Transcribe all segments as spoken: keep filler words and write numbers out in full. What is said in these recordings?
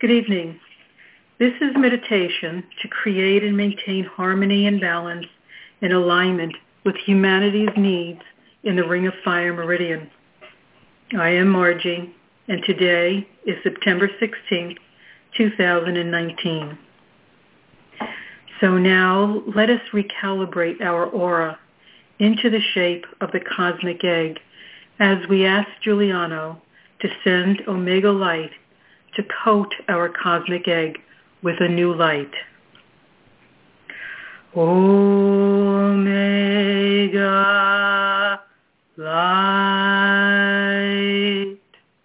Good evening. This is meditation to create and maintain harmony and balance in alignment with humanity's needs in the Ring of Fire Meridian. I am Margie, and today is September sixteenth, two thousand nineteen. So now let us recalibrate our aura into the shape of the cosmic egg as we ask Giuliano to send Omega Light to coat our cosmic egg with a new light. Omega Light.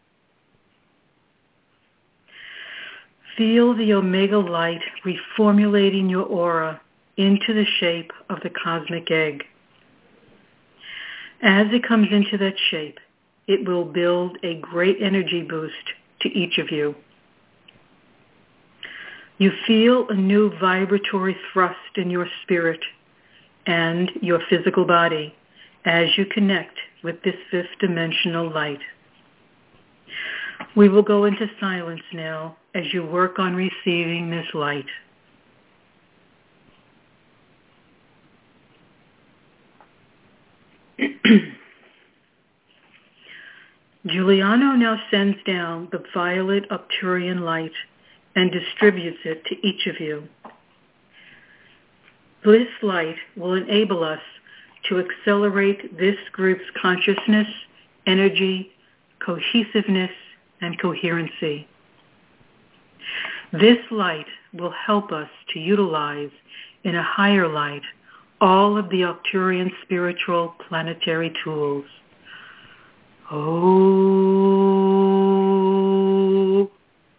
Feel the Omega Light reformulating your aura into the shape of the cosmic egg. As it comes into that shape, it will build a great energy boost to each of you. You feel a new vibratory thrust in your spirit and your physical body as you connect with this fifth dimensional light. We will go into silence now as you work on receiving this light. Giuliano now sends down the violet Arcturian light and distributes it to each of you. This light will enable us to accelerate this group's consciousness, energy, cohesiveness, and coherency. This light will help us to utilize in a higher light all of the Arcturian spiritual planetary tools. Oh.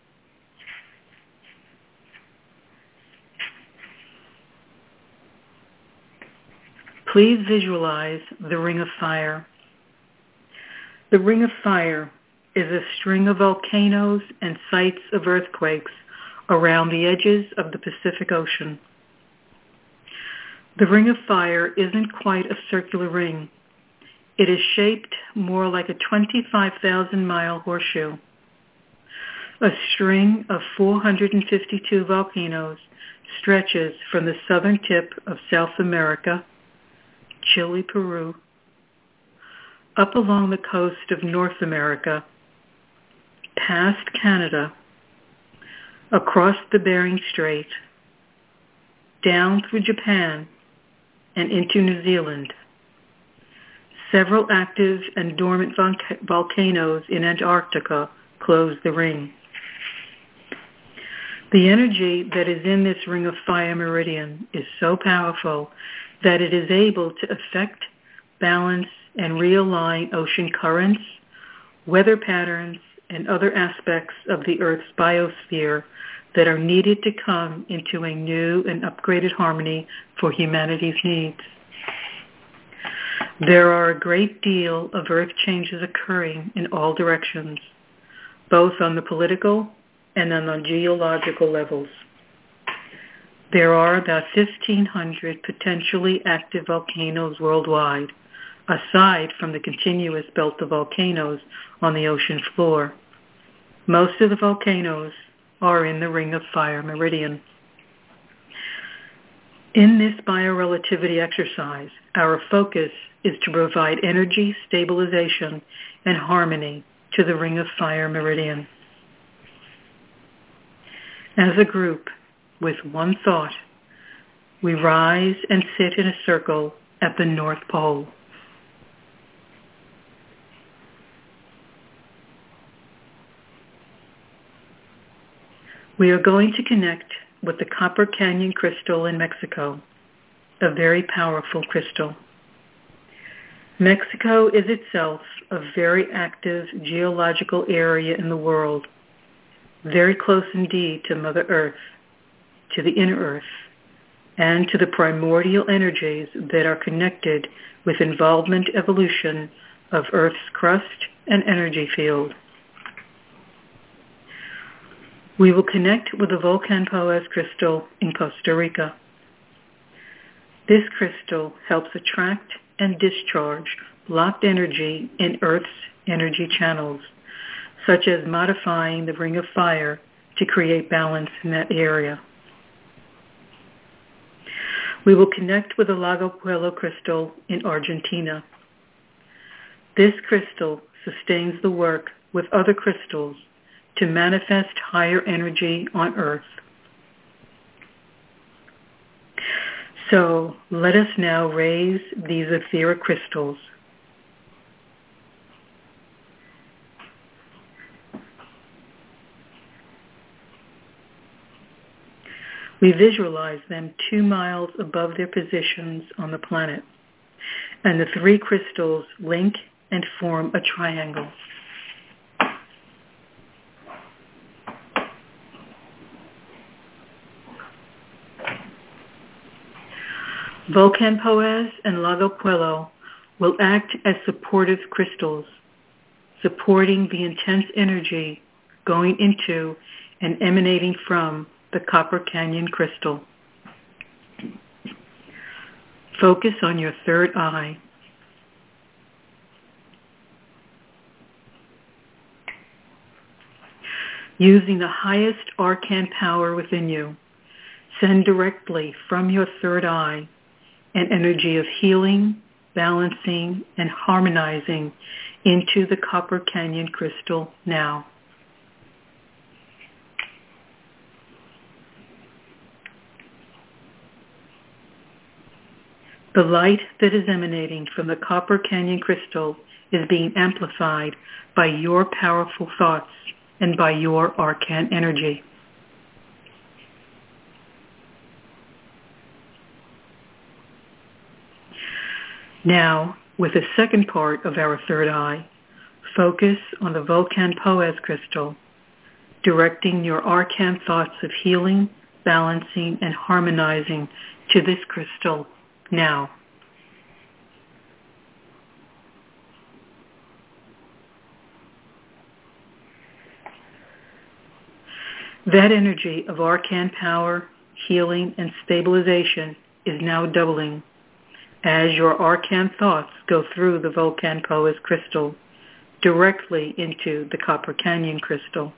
Please visualize the Ring of Fire. The Ring of Fire is a string of volcanoes and sites of earthquakes around the edges of the Pacific Ocean. The Ring of Fire isn't quite a circular ring. It is shaped more like a twenty-five thousand mile horseshoe. A string of four hundred fifty-two volcanoes stretches from the southern tip of South America, Chile, Peru, up along the coast of North America, past Canada, across the Bering Strait, down through Japan, and into New Zealand. Several active and dormant volcanoes in Antarctica close the ring. The energy that is in this Ring of Fire Meridian is so powerful that it is able to affect, balance, and realign ocean currents, weather patterns, and other aspects of the Earth's biosphere that are needed to come into a new and upgraded harmony for humanity's needs. There are a great deal of earth changes occurring in all directions, both on the political and on the geological levels. There are about fifteen hundred potentially active volcanoes worldwide, aside from the continuous belt of volcanoes on the ocean floor. Most of the volcanoes are in the Ring of Fire Meridian. In this biorelativity exercise, our focus is to provide energy, stabilization, and harmony to the Ring of Fire Meridian. As a group, with one thought, we rise and sit in a circle at the North Pole. We are going to connect with the Copper Canyon crystal in Mexico, a very powerful crystal. Mexico is itself a very active geological area in the world, very close indeed to Mother Earth, to the inner Earth, and to the primordial energies that are connected with involvement evolution of Earth's crust and energy field. We will connect with the Volcan Poas crystal in Costa Rica. This crystal helps attract and discharge blocked energy in Earth's energy channels, such as modifying the Ring of Fire to create balance in that area. We will connect with the Lago Puelo crystal in Argentina. This crystal sustains the work with other crystals to manifest higher energy on Earth. So let us now raise these etheric crystals. We visualize them two miles above their positions on the planet, and the three crystals link and form a triangle. Volcan Poás and Lago Puelo will act as supportive crystals, supporting the intense energy going into and emanating from the Copper Canyon crystal. Focus on your third eye. Using the highest arcane power within you, send directly from your third eye an energy of healing, balancing, and harmonizing into the Copper Canyon crystal now. The light that is emanating from the Copper Canyon crystal is being amplified by your powerful thoughts and by your arcane energy. Now, with the second part of our third eye, focus on the Volcan Poás crystal, directing your arcane thoughts of healing, balancing, and harmonizing to this crystal now. That energy of arcane power, healing, and stabilization is now doubling as your arcane thoughts go through the Volcan Poás crystal directly into the Copper Canyon crystal.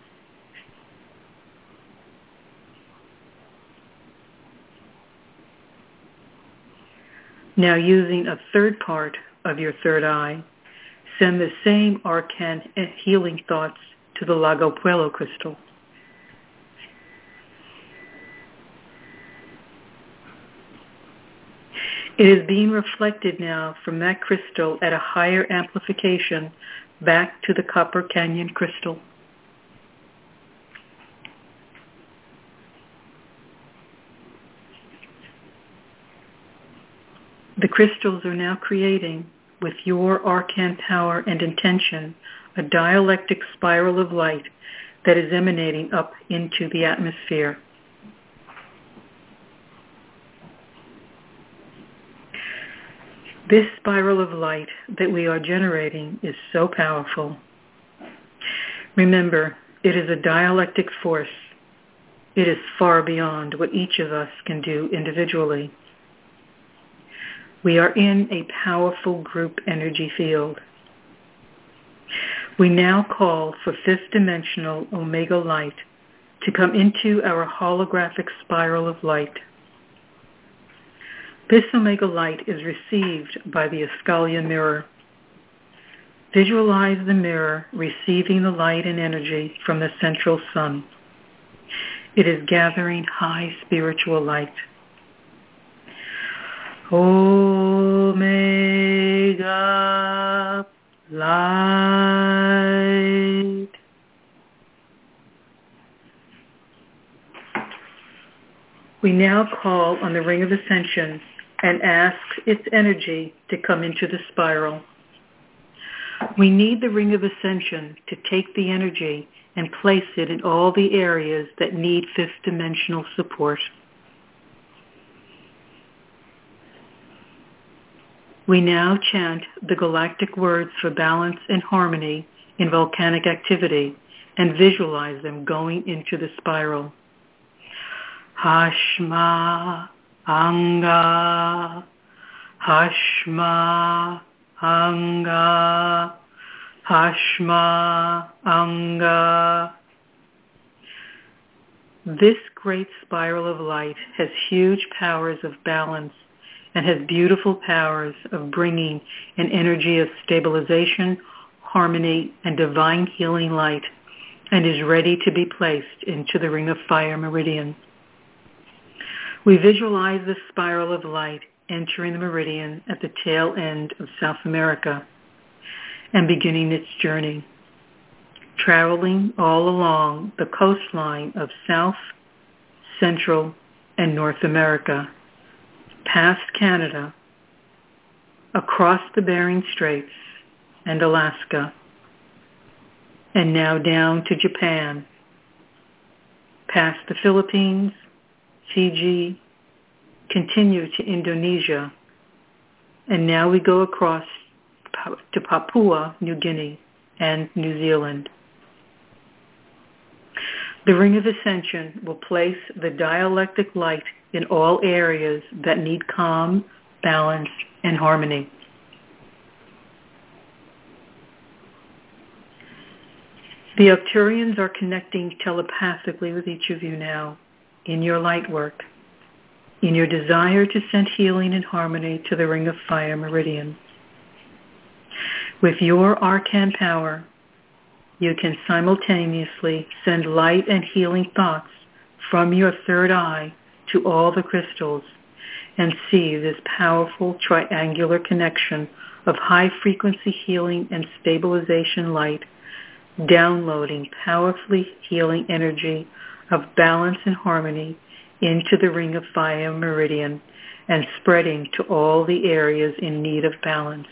Now, using a third part of your third eye, send the same arcane healing thoughts to the Lago Puelo crystal. It is being reflected now from that crystal at a higher amplification back to the Copper Canyon crystal. The crystals are now creating, with your arcane power and intention, a dialectic spiral of light that is emanating up into the atmosphere. This spiral of light that we are generating is so powerful. Remember, it is a dialectic force. It is far beyond what each of us can do individually. We are in a powerful group energy field. We now call for fifth dimensional Omega light to come into our holographic spiral of light. This Omega light is received by the Escalion mirror. Visualize the mirror receiving the light and energy from the central sun. It is gathering high spiritual light. Omega light. We now call on the Ring of Ascension and ask its energy to come into the spiral. We need the Ring of Ascension to take the energy and place it in all the areas that need fifth dimensional support. We now chant the galactic words for balance and harmony in volcanic activity and visualize them going into the spiral. Hashma Anga, Hashma Anga, Hashma Anga. This great spiral of light has huge powers of balance and has beautiful powers of bringing an energy of stabilization, harmony, and divine healing light, and is ready to be placed into the Ring of Fire meridian. We visualize the spiral of light entering the meridian at the tail end of South America and beginning its journey, traveling all along the coastline of South, Central, and North America, past Canada, across the Bering Straits and Alaska, and now down to Japan, past the Philippines, Fiji, continue to Indonesia, and now we go across to Papua New Guinea and New Zealand. The Ring of Ascension will place the dialectic light in all areas that need calm, balance, and harmony. The Arcturians are connecting telepathically with each of you now in your light work, in your desire to send healing and harmony to the Ring of Fire meridian. With your Arcan power, you can simultaneously send light and healing thoughts from your third eye to all the crystals and see this powerful triangular connection of high-frequency healing and stabilization light downloading powerfully healing energy of balance and harmony into the Ring of Fire meridian and spreading to all the areas in need of balance.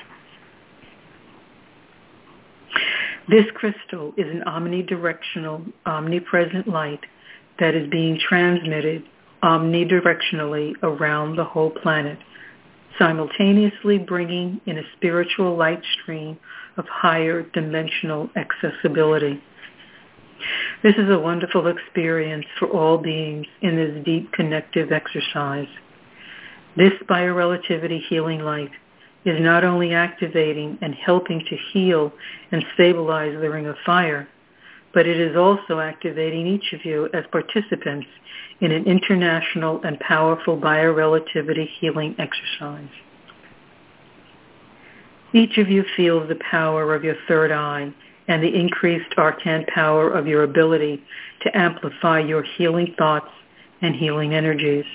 This crystal is an omnidirectional, omnipresent light that is being transmitted omnidirectionally around the whole planet, simultaneously bringing in a spiritual light stream of higher dimensional accessibility. This is a wonderful experience for all beings in this deep connective exercise. This biorelativity healing light is not only activating and helping to heal and stabilize the Ring of Fire, but it is also activating each of you as participants in an international and powerful biorelativity healing exercise. Each of you feels the power of your third eye and the increased Arcan power of your ability to amplify your healing thoughts and healing energies.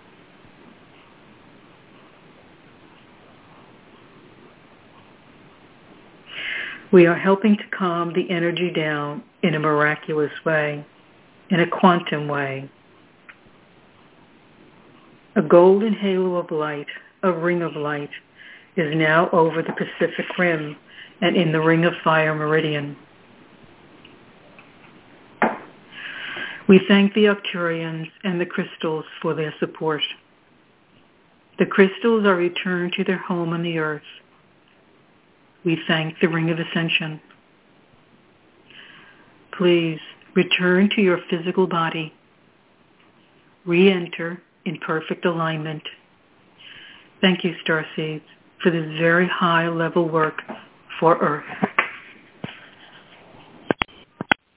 We are helping to calm the energy down in a miraculous way, in a quantum way. A golden halo of light, a ring of light, is now over the Pacific Rim and in the Ring of Fire meridian. We thank the Arcturians and the crystals for their support. The crystals are returned to their home on the earth. We thank the Ring of Ascension. Please return to your physical body. Re-enter in perfect alignment. Thank you, Starseeds, for this very high level work for Earth.